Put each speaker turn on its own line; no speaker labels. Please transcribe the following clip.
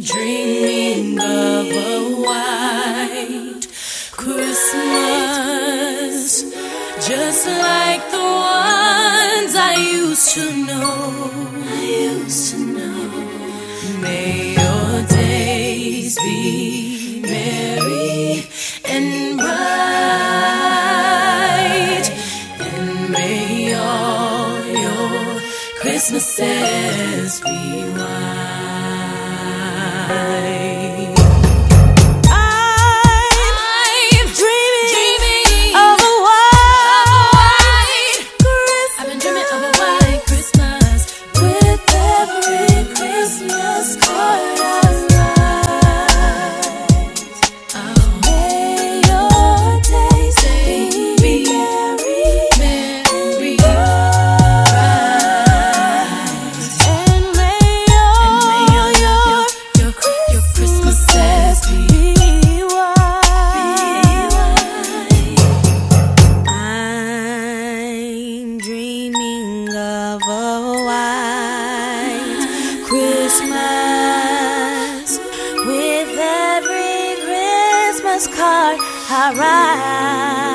dreaming of a white Christmas, just like the ones I used to know. May your days be merry and bright, and may all your Christmases be white. I'm dreaming of a white Christmas. I've been dreaming of a white Christmas with every Christmas card I write. Oh, may your days be merry and bright, and may all your Christmases be white. I'm dreaming of a white Christmas with every Christmas card I write.